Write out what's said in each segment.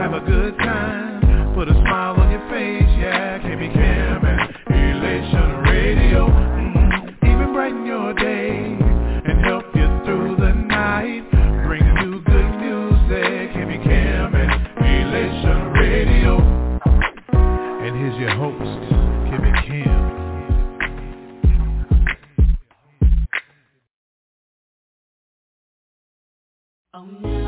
have a good time. Put a smile on your face, yeah. KB Kim and Elation Radio. Even brighten your day and help you through the night. Bring you good music. KB Kim and Elation Radio. And here's your host, KB Kim. Oh no.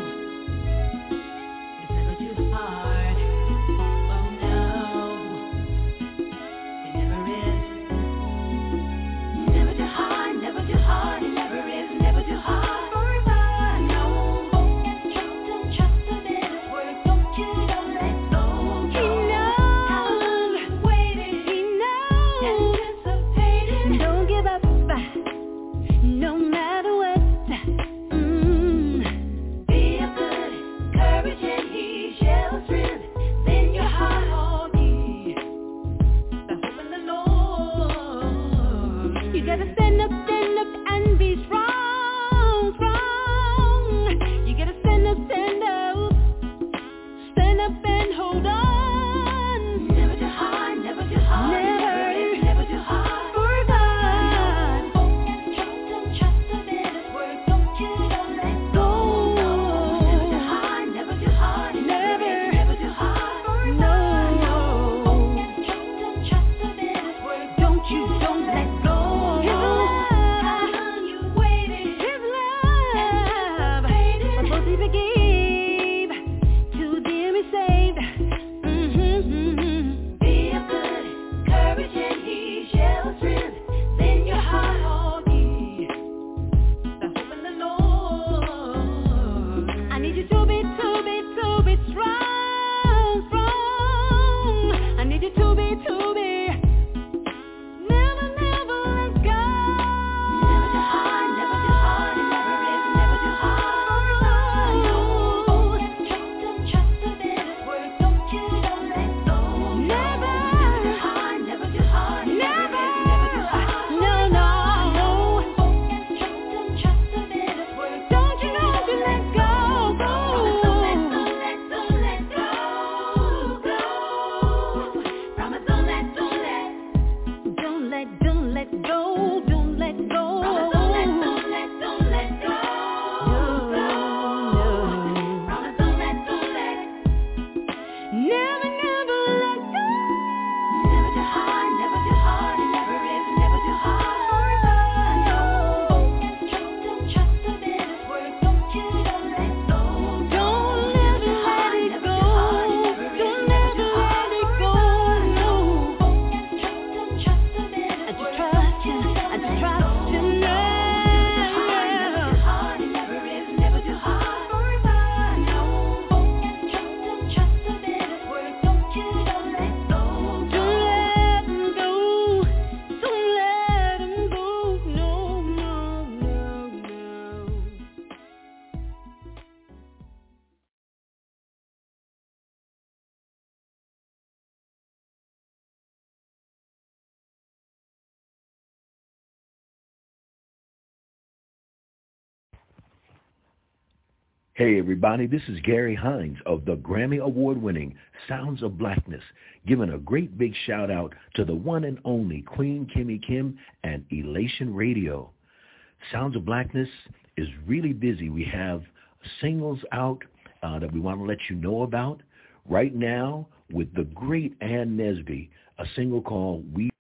Hey everybody, this is Gary Hines of the Grammy Award-winning Sounds of Blackness, giving a great big shout out to the one and only Queen Kimmy Kim and Elation Radio. Sounds of Blackness is really busy. We have singles out that we want to let you know about. Right now, with the great Ann Nesby, a single called We.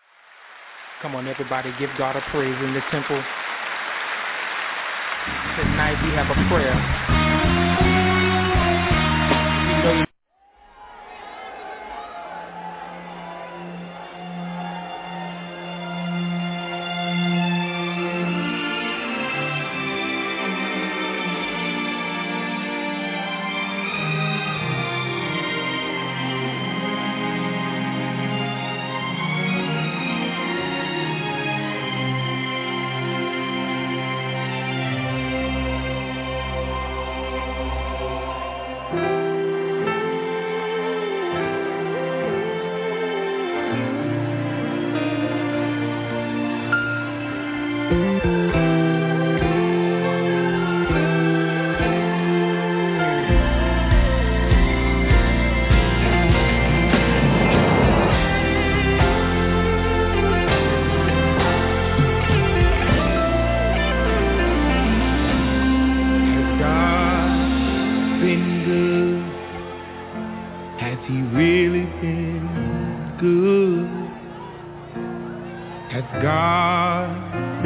Come on everybody, give God a praise in the temple. Tonight we have a prayer. You know,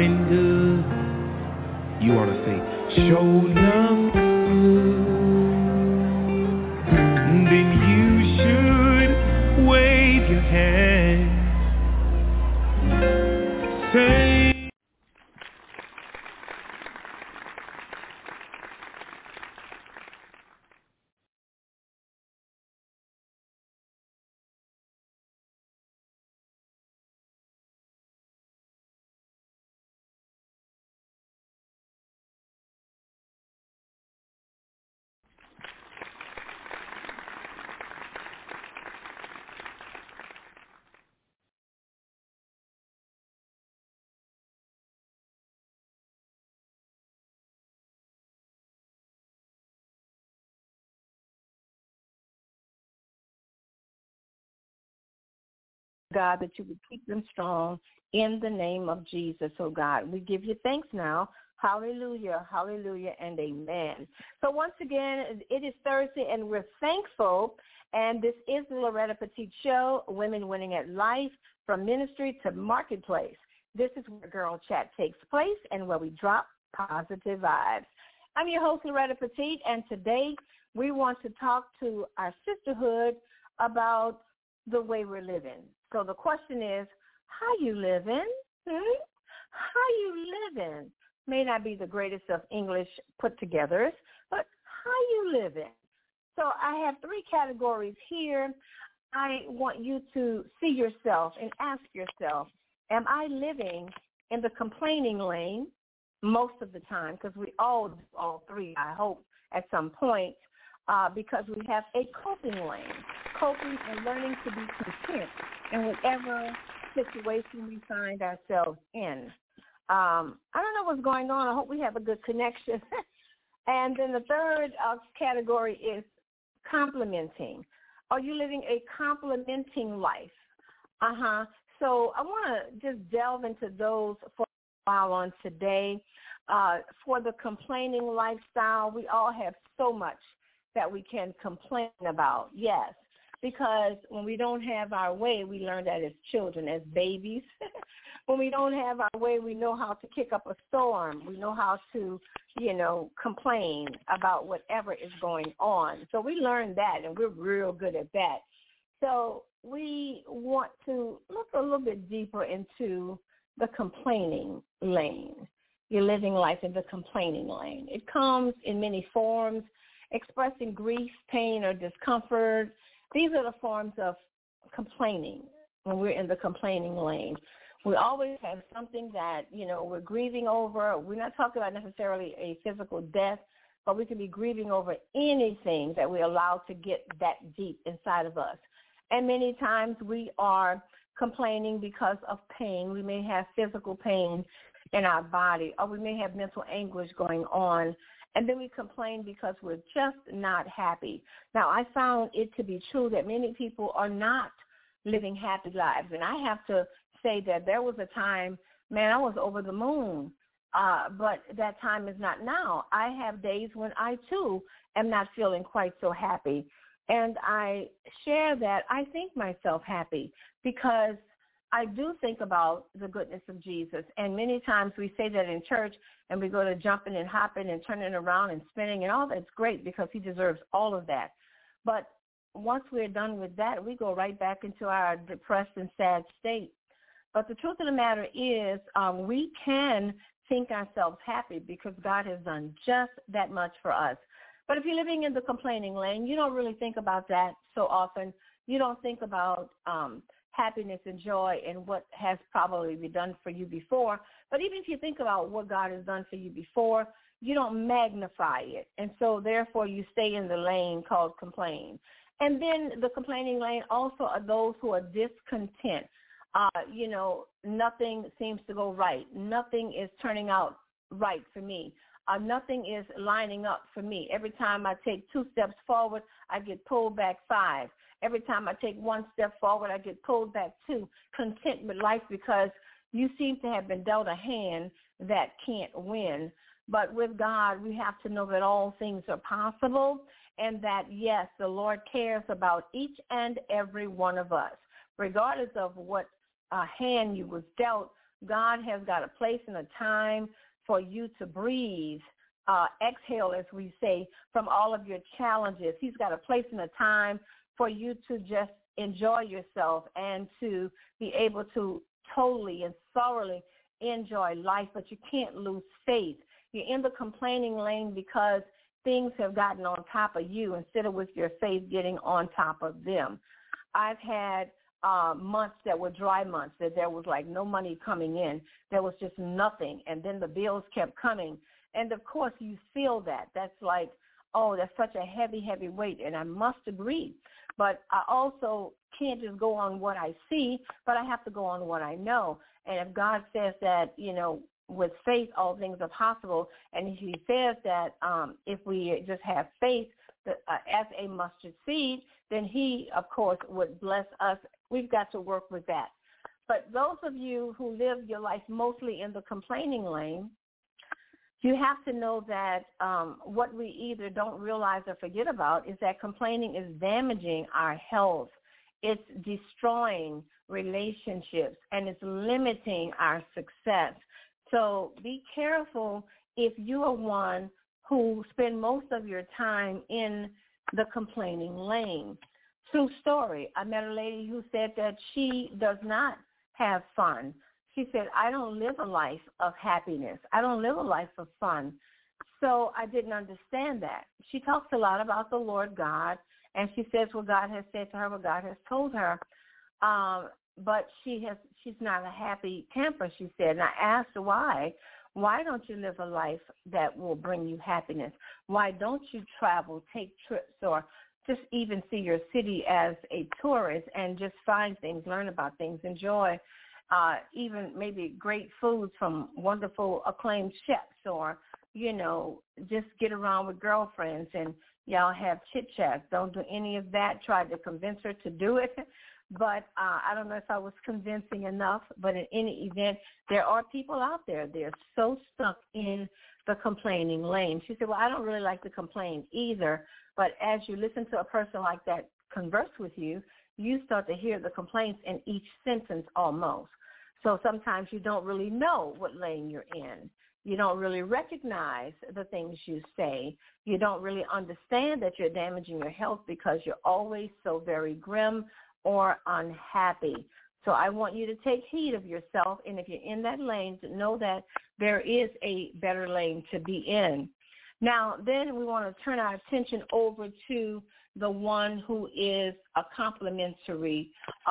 been good. You want to say, show enough good. Then you should wave your hand. Say, God, that you would keep them strong in the name of Jesus, oh God. We give you thanks now. Hallelujah, hallelujah, and amen. So once again, it is Thursday, and we're thankful, and this is the Loretta Petite Show, Women Winning at Life, from ministry to marketplace. This is where Girl Chat takes place and where we drop positive vibes. I'm your host, Loretta Petite, and today we want to talk to our sisterhood about the way we're living. So the question is, how you living? How you living? May not be the greatest of English put togethers, but how you living? So I have three categories here. I want you to see yourself and ask yourself, am I living in the complaining lane most of the time? Because we all do all three, I hope, at some point, because we have a coping lane, coping and learning to be content in whatever situation we find ourselves in. I don't know what's going on. I hope we have a good connection. And then the third category is complimenting. Are you living a complimenting life? So I want to just delve into those for a while on today. For the complaining lifestyle, we all have so much that we can complain about, yes, because when we don't have our way, we learn that as children, as babies. When we don't have our way, we know how to kick up a storm. We know how to, complain about whatever is going on. So we learn that, and we're real good at that. So we want to look a little bit deeper into the complaining lane. You're living life in the complaining lane. It comes in many forms, expressing grief, pain, or discomfort. These are the forms of complaining when we're in the complaining lane. We always have something that, we're grieving over. We're not talking about necessarily a physical death, but we can be grieving over anything that we allow to get that deep inside of us. And many times we are complaining because of pain. We may have physical pain in our body, or we may have mental anguish going on. And then we complain because we're just not happy. Now, I found it to be true that many people are not living happy lives. And I have to say that there was a time, I was over the moon, but that time is not now. I have days when I, too, am not feeling quite so happy. And I share that I think myself happy because I do think about the goodness of Jesus. And many times we say that in church, and we go to jumping and hopping and turning around and spinning, and all that's great because he deserves all of that. But once we're done with that, we go right back into our depressed and sad state. But the truth of the matter is we can think ourselves happy because God has done just that much for us. But if you're living in the complaining lane, you don't really think about that so often. You don't think about happiness and joy and what has probably been done for you before. But even if you think about what God has done for you before, you don't magnify it. And so, therefore, you stay in the lane called complain. And then the complaining lane also are those who are discontent. Nothing seems to go right. Nothing is turning out right for me. Nothing is lining up for me. Every time I take 2 steps forward, I get pulled back 5. Every time I take 1 step forward, I get pulled back 2. Content with life because you seem to have been dealt a hand that can't win. But with God, we have to know that all things are possible and that, yes, the Lord cares about each and every one of us. Regardless of what hand you was dealt, God has got a place and a time for you to breathe, exhale, as we say, from all of your challenges. He's got a place and a time for you to just enjoy yourself and to be able to totally and thoroughly enjoy life, but you can't lose faith. You're in the complaining lane because things have gotten on top of you instead of with your faith getting on top of them. I've had months that were dry months, that there was like no money coming in. There was just nothing, and then the bills kept coming. And, of course, you feel that. That's like, oh, that's such a heavy, heavy weight, and I must agree. But I also can't just go on what I see, but I have to go on what I know. And if God says that, you know, with faith all things are possible, and if he says that if we just have faith as a mustard seed, then he, of course, would bless us. We've got to work with that. But those of you who live your life mostly in the complaining lane, you have to know that what we either don't realize or forget about is that complaining is damaging our health. It's destroying relationships, and it's limiting our success. So be careful if you are one who spend most of your time in the complaining lane. True story. I met a lady who said that she does not have fun. She said, I don't live a life of happiness. I don't live a life of fun. So I didn't understand that. She talks a lot about the Lord God, and she says what God has said to her, what God has told her. But she's not a happy camper, she said. And I asked her why. Why don't you live a life that will bring you happiness? Why don't you travel, take trips, or just even see your city as a tourist and just find things, learn about things, enjoy even maybe great foods from wonderful acclaimed chefs, or, you know, just get around with girlfriends and y'all have chit-chats. Don't do any of that. Try to convince her to do it. But I don't know if I was convincing enough, but in any event, there are people out there. They're so stuck in the complaining lane. She said, well, I don't really like to complain either. But as you listen to a person like that converse with you, you start to hear the complaints in each sentence almost. So sometimes you don't really know what lane you're in. You don't really recognize the things you say. You don't really understand that you're damaging your health because you're always so very grim or unhappy. So I want you to take heed of yourself, and if you're in that lane, to know that there is a better lane to be in. Now, then we want to turn our attention over to the one who is a complimentary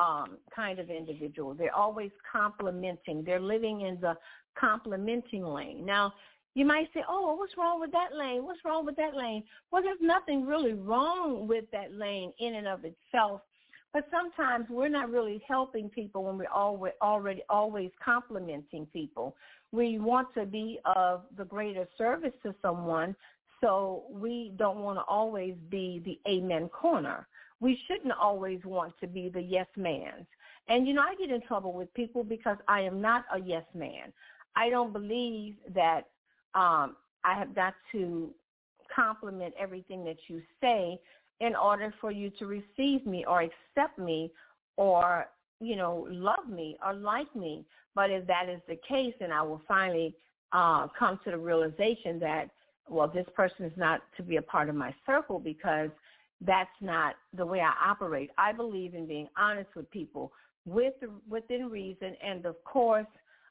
kind of individual. They're always complimenting. They're living in the complimenting lane. Now, you might say, oh, what's wrong with that lane? What's wrong with that lane? Well, there's nothing really wrong with that lane in and of itself. But sometimes we're not really helping people when we're always complimenting people. We want to be of the greater service to someone, so we don't want to always be the amen corner. We shouldn't always want to be the yes mans. And, you know, I get in trouble with people because I am not a yes man. I don't believe that I have got to compliment everything that you say in order for you to receive me or accept me or, you know, love me or like me. But if that is the case, then I will finally come to the realization that, well, this person is not to be a part of my circle because that's not the way I operate. I believe in being honest with people within reason and, of course,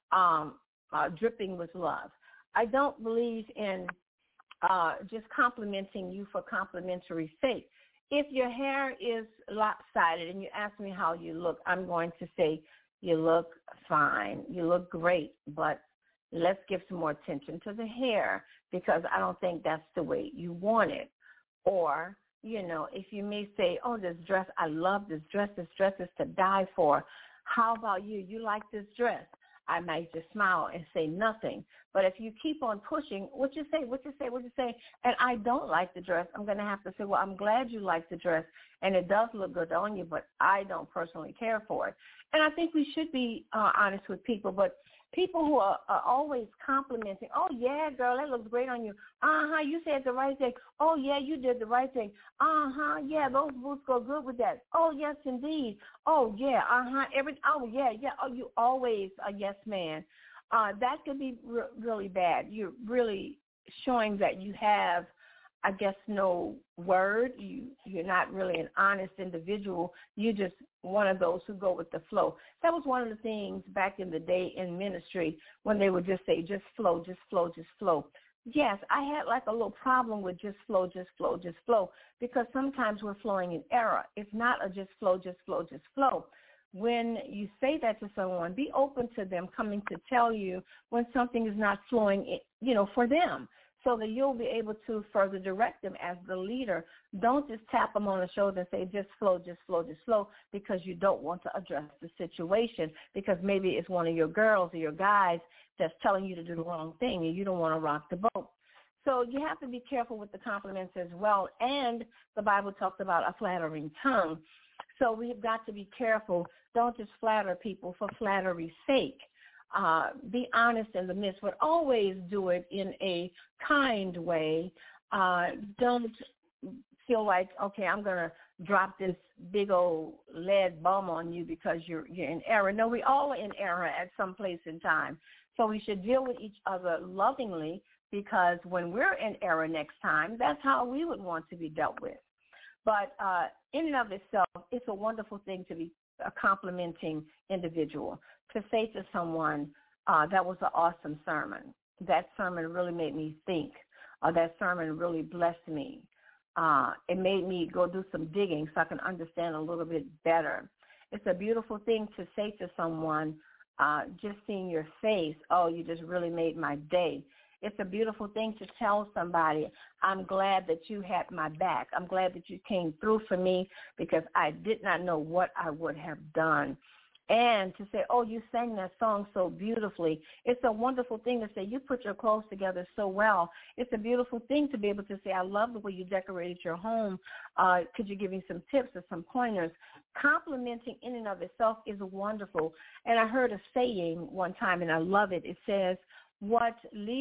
dripping with love. I don't believe in just complimenting you for complimentary sake. If your hair is lopsided and you ask me how you look, I'm going to say, you look fine, you look great, but let's give some more attention to the hair because I don't think that's the way you want it. Or, you know, if you may say, oh, this dress, I love this dress is to die for. How about you? You like this dress? I might just smile and say nothing. But if you keep on pushing, what you say, and I don't like the dress, I'm going to have to say, well, I'm glad you like the dress, and it does look good on you, but I don't personally care for it. And I think we should be honest with people, but People who are always complimenting. Oh, yeah, girl, that looks great on you. You said the right thing. Oh, yeah, you did the right thing. Yeah, those boots go good with that. Oh, yes, indeed. Oh, yeah, oh, yeah. Oh, you always a yes man. That could be really bad. You're really showing that you have, I guess, no word. You're not really an honest individual. You're just one of those who go with the flow. That was one of the things back in the day in ministry when they would just say, just flow, just flow, just flow. Yes, I had like a little problem with just flow, just flow, just flow, because sometimes we're flowing in error. It's not a just flow, just flow, just flow. When you say that to someone, be open to them coming to tell you when something is not flowing, for them, so that you'll be able to further direct them as the leader. Don't just tap them on the shoulder and say, just flow, just flow, just flow, because you don't want to address the situation, because maybe it's one of your girls or your guys that's telling you to do the wrong thing and you don't want to rock the boat. So you have to be careful with the compliments as well. And the Bible talks about a flattering tongue. So we've got to be careful. Don't just flatter people for flattery's sake. Be honest in the midst, but always do it in a kind way. Don't feel like, okay, I'm going to drop this big old lead bomb on you because you're in error. No, we all are in error at some place in time. So we should deal with each other lovingly, because when we're in error next time, that's how we would want to be dealt with. But in and of itself, it's a wonderful thing to be a complimenting individual, to say to someone, that was an awesome sermon. That sermon really made me think. That sermon really blessed me. It made me go do some digging so I can understand a little bit better. It's a beautiful thing to say to someone, just seeing your face, oh, you just really made my day. It's a beautiful thing to tell somebody, I'm glad that you had my back. I'm glad that you came through for me, because I did not know what I would have done. And to say, oh, you sang that song so beautifully. It's a wonderful thing to say, you put your clothes together so well. It's a beautiful thing to be able to say, I love the way you decorated your home. Could you give me some tips or some pointers? Complimenting in and of itself is wonderful. And I heard a saying one time, and I love it. It says, what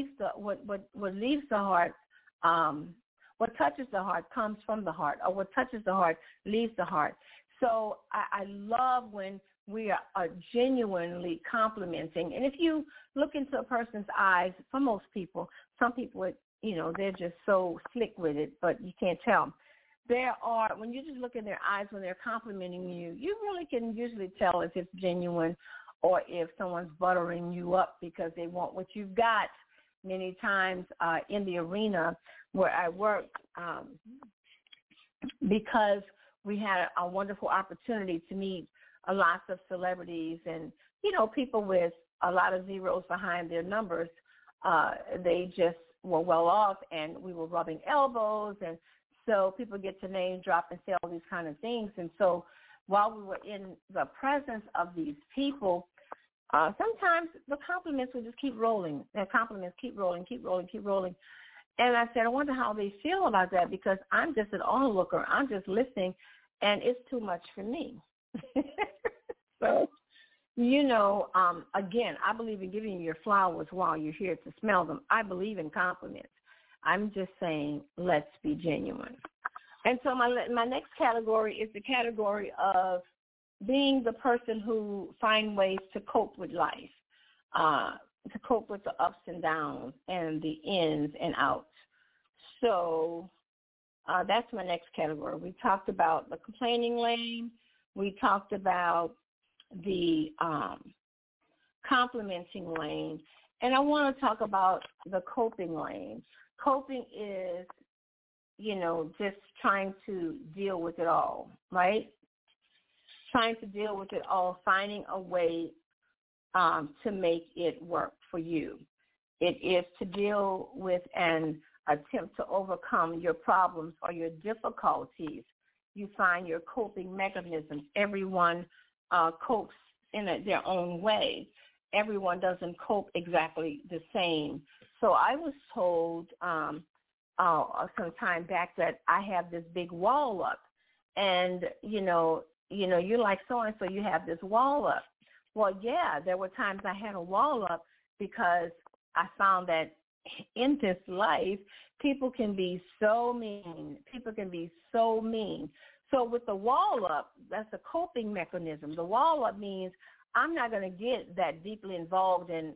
touches the heart comes from the heart, or what touches the heart leaves the heart. So I love when we are genuinely complimenting. And if you look into a person's eyes, for most people, some people, they're just so slick with it, but you can't tell. When you just look in their eyes when they're complimenting you, you really can usually tell if it's genuine or if someone's buttering you up because they want what you've got. Many times in the arena where I work, because we had a wonderful opportunity to meet lots of celebrities and, people with a lot of zeros behind their numbers. They just were well off, and we were rubbing elbows. And so people get to name drop and say all these kind of things. And so while we were in the presence of these people, sometimes the compliments would just keep rolling. The compliments keep rolling, keep rolling, keep rolling. And I said, I wonder how they feel about that, because I'm just an onlooker. I'm just listening, and it's too much for me. So, again, I believe in giving you your flowers while you're here to smell them. I believe in compliments. I'm just saying, let's be genuine. And so my next category is the category of being the person who finds ways to cope with life, to cope with the ups and downs and the ins and outs. So that's my next category. We talked about the complaining lane. We talked about the complimenting lane. And I want to talk about the coping lane. Coping is, just trying to deal with it all, right? Trying to deal with it all, finding a way to make it work for you. It is to deal with and attempt to overcome your problems or your difficulties. You find your coping mechanisms. Everyone copes in their own way. Everyone doesn't cope exactly the same. So I was told some time back that I have this big wall up, and you're like so-and-so, you have this wall up. Well, yeah, there were times I had a wall up because I found that in this life, people can be so mean. People can be so mean. So with the wall up, that's a coping mechanism. The wall up means I'm not going to get that deeply involved in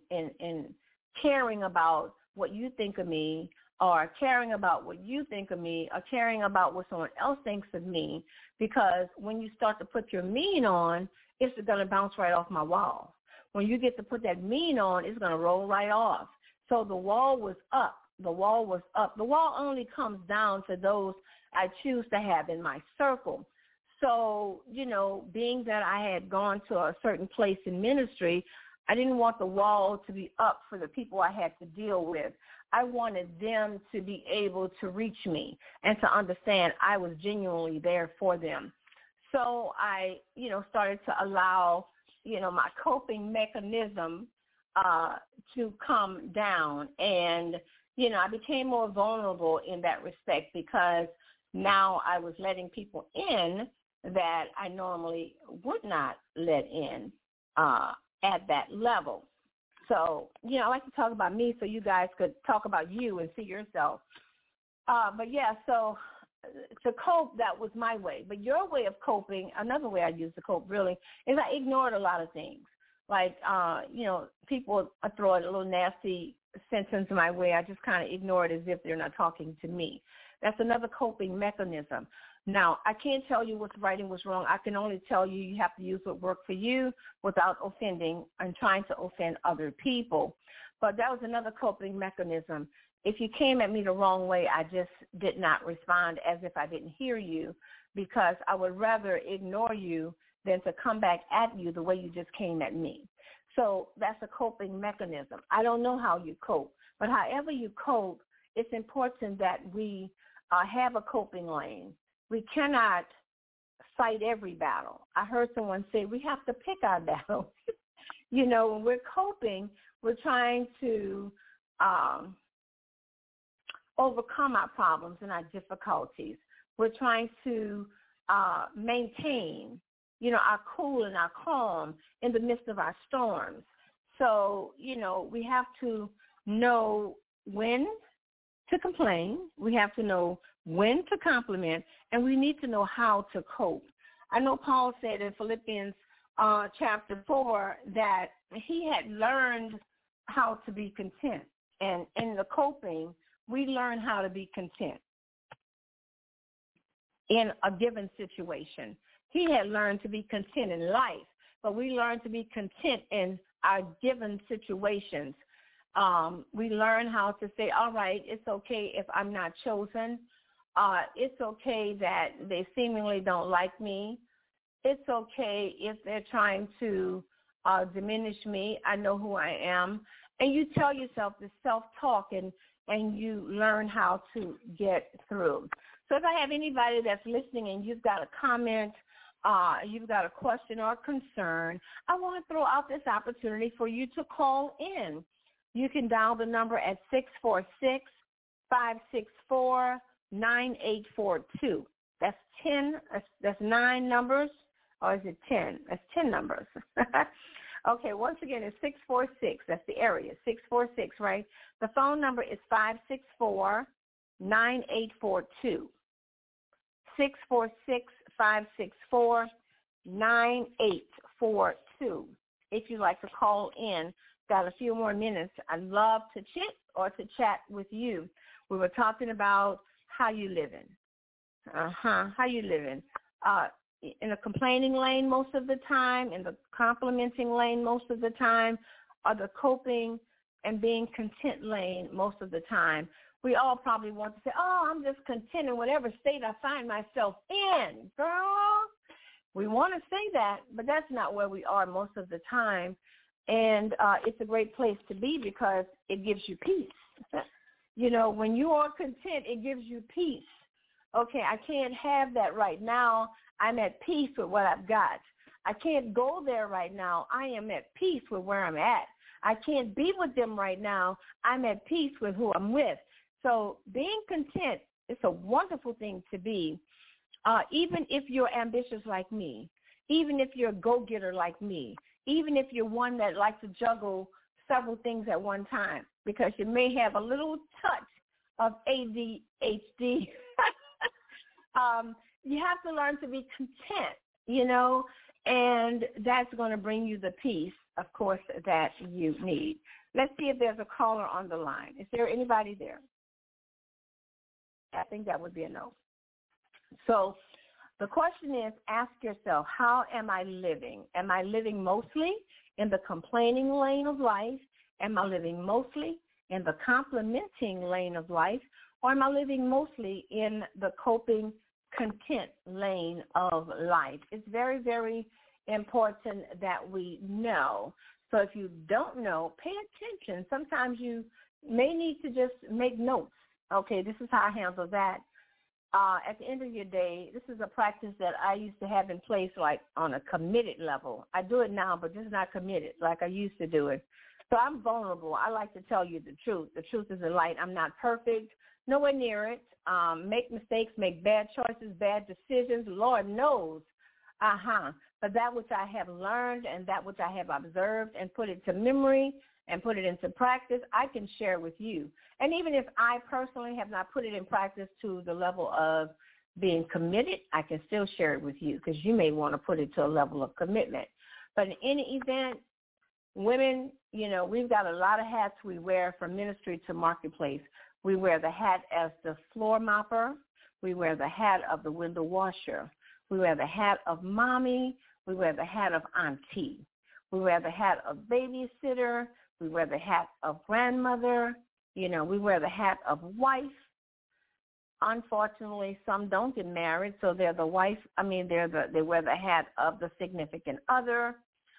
caring about what you think of me, or caring about what you think of me, or caring about what someone else thinks of me, because when you start to put your mean on, it's going to bounce right off my wall. When you get to put that mean on, it's going to roll right off. So the wall was up. The wall was up. The wall only comes down to those I choose to have in my circle. So, you know, being that I had gone to a certain place in ministry, I didn't want the wall to be up for the people I had to deal with. I wanted them to be able to reach me and to understand I was genuinely there for them. So I, you know, started to allow, you know, my coping mechanism to come down. And, you know, I became more vulnerable in that respect because now I was letting people in that I normally would not let in at that level. So, you know, I like to talk about me so you guys could talk about you and see yourself. But, yeah, so to cope, that was my way. But your way of coping, another way I used to cope really, is I ignored a lot of things. Like, you know, people throw a little nasty sentence my way. I just kind of ignore it as if they're not talking to me. That's another coping mechanism. Now, I can't tell you what's right and what's wrong. I can only tell you you have to use what worked for you without offending and trying to offend other people. But that was another coping mechanism. If you came at me the wrong way, I just did not respond as if I didn't hear you, because I would rather ignore you than to come back at you the way you just came at me. So that's a coping mechanism. I don't know how you cope, but however you cope, it's important that we have a coping lane. We cannot fight every battle. I heard someone say we have to pick our battles. You know, when we're coping, we're trying to overcome our problems and our difficulties. We're trying to maintain, you know, our cool and our calm in the midst of our storms. So, you know, we have to know when to complain. We have to know when to compliment, and we need to know how to cope. I know Paul said in Philippians chapter 4 that he had learned how to be content. And in the coping, we learn how to be content in a given situation. He had learned to be content in life, but we learn to be content in our given situations. We learn how to say, all right, it's okay if I'm not chosen. It's okay that they seemingly don't like me. It's okay if they're trying to diminish me. I know who I am. And you tell yourself this self-talk, and you learn how to get through. So if I have anybody that's listening and you've got a comment, you've got a question or a concern, I want to throw out this opportunity for you to call in. You can dial the number at 646-564-9842. That's 10. That's 9 numbers, or is it 10? That's 10 numbers. Okay, once again, it's 646. That's the area, 646, right? The phone number is 564-9842. 646-564-9842. If you'd like to call in, got a few more minutes. I'd love to chit or to chat with you. We were talking about how you living. How you living? In a complaining lane most of the time, in the complimenting lane most of the time, or the coping and being content lane most of the time. We all probably want to say, oh, I'm just content in whatever state I find myself in, girl. We want to say that, but that's not where we are most of the time. And it's a great place to be because it gives you peace. You know, when you are content, it gives you peace. Okay, I can't have that right now. I'm at peace with what I've got. I can't go there right now. I am at peace with where I'm at. I can't be with them right now. I'm at peace with who I'm with. So being content is a wonderful thing to be, even if you're ambitious like me, even if you're a go-getter like me, even if you're one that likes to juggle several things at one time, because you may have a little touch of ADHD. You have to learn to be content, you know, and that's going to bring you the peace, of course, that you need. Let's see if there's a caller on the line. Is there anybody there? I think that would be a no. So the question is, ask yourself, how am I living? Am I living mostly in the complaining lane of life? Am I living mostly in the complimenting lane of life? Or am I living mostly in the coping, content lane of life? It's very, very important that we know. So if you don't know, pay attention. Sometimes you may need to just make notes. Okay, this is how I handle that. At the end of your day, this is a practice that I used to have in place, like on a committed level. I do it now, but just not committed like I used to do it. So I'm vulnerable. I like to tell you the truth. The truth is a light. I'm not perfect, nowhere near it. Make mistakes, make bad choices, bad decisions. Lord knows. But that which I have learned and that which I have observed and put it to memory and put it into practice, I can share with you. And even if I personally have not put it in practice to the level of being committed, I can still share it with you, because you may want to put it to a level of commitment. But in any event, women, you know, we've got a lot of hats we wear from ministry to marketplace. We wear the hat as the floor mopper. We wear the hat of the window washer. We wear the hat of mommy. We wear the hat of auntie. We wear the hat of babysitter. We wear the hat of grandmother. You know, we wear the hat of wife. Unfortunately, some don't get married, so they're the wife. They wear the hat of the significant other.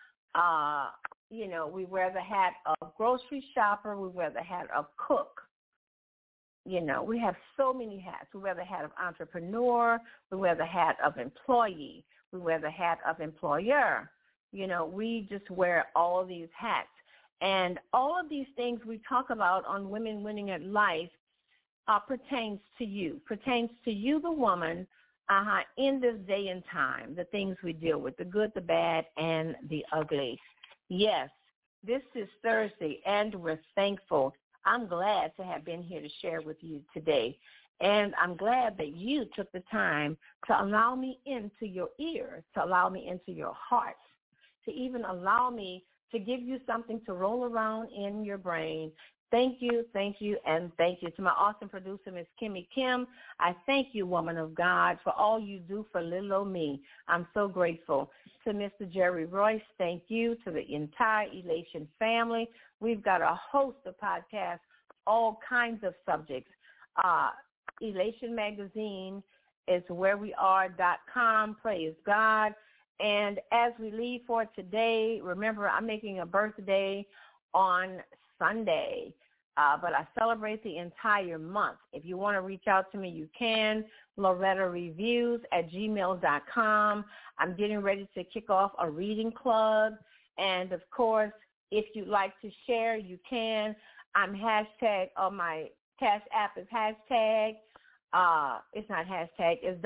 You know, we wear the hat of grocery shopper. We wear the hat of cook. You know, we have so many hats. We wear the hat of entrepreneur. We wear the hat of employee. We wear the hat of employer. You know, we just wear all of these hats. And all of these things we talk about on Women Winning at Life pertains to you, the woman, in this day and time, the things we deal with, the good, the bad, and the ugly. Yes, this is Thursday, and we're thankful. I'm glad to have been here to share with you today. And I'm glad that you took the time to allow me into your ears, to allow me into your heart, to even allow me to give you something to roll around in your brain. Thank you, and thank you. To my awesome producer, Miss Kimmy Kim, I thank you, woman of God, for all you do for little old me. I'm so grateful. To Mr. Jerry Royce, thank you. To the entire Elation family. We've got a host of podcasts, all kinds of subjects. Elation Magazine is whereweare.com. Praise God. And as we leave for today, remember, I'm making a birthday on Sunday, but I celebrate the entire month. If you want to reach out to me, you can. LorettaReviews@gmail.com. I'm getting ready to kick off a reading club. And, of course, if you'd like to share, you can. I'm hashtag on my Cash App is hashtag. It's not hashtag. It's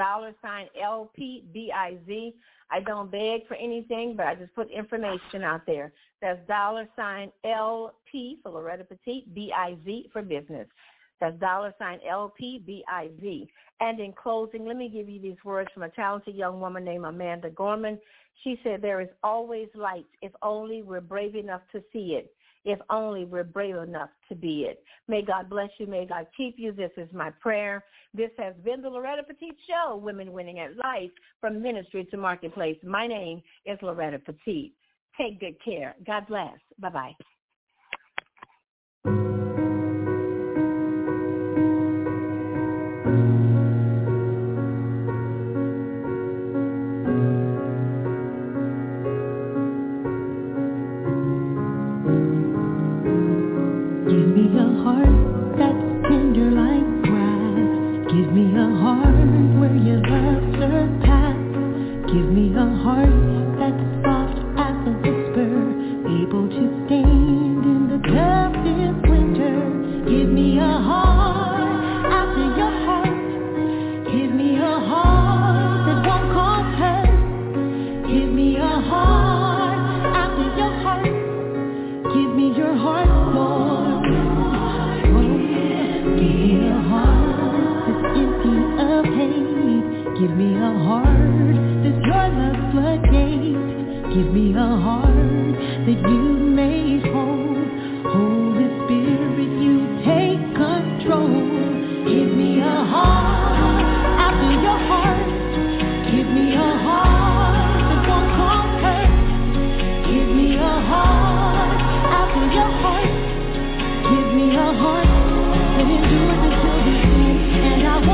$LPBIZ. I don't beg for anything, but I just put information out there. That's $LP for Loretta Petite, BIZ for business. That's $LPBIZ. And in closing, let me give you these words from a talented young woman named Amanda Gorman. She said, there is always light if only we're brave enough to see it. If only we're brave enough to be it. May God bless you. May God keep you. This is my prayer. This has been the Loretta Petite Show, Women Winning at Life, from ministry to marketplace. My name is Loretta Petite. Take good care. God bless. Bye-bye. Give me a heart after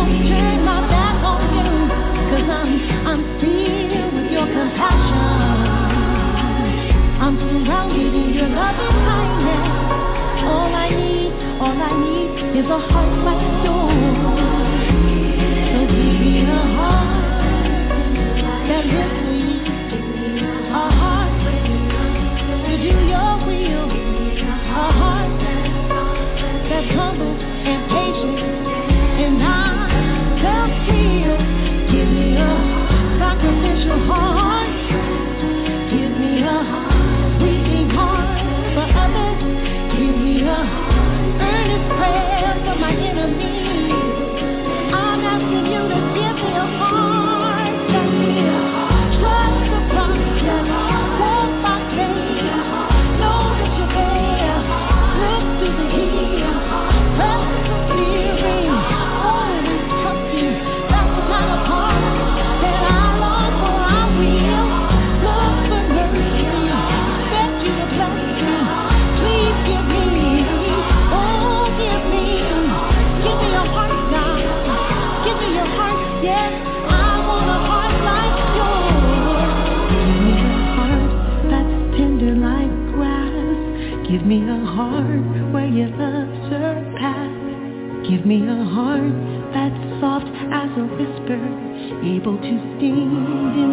won't turn my back on you, 'cause I'm filled with your compassion. I'm surrounded in your loving kindness. All I need is a heart like yours. So give me a heart that lives for you, a heart to do your will, a heart that's humble and patient and not self-willed. Give me a sacrificial heart. Give me a weeping heart for others. Give me a earnest prayer for my enemies. I'm asking you to give me a heart that will trust the process, walk by faith, know that you're there, look through the years, persevering, always trusting. That's the kind of heart that I long for. I will look for mercy, expect you to bless me. Please give me, oh give me a heart, God. Give me your heart, yes. I want a heart like yours. Give me a heart that's tender like grass. Give me a heart where your love surpasses. Give me a heart that's soft as a whisper, able to sting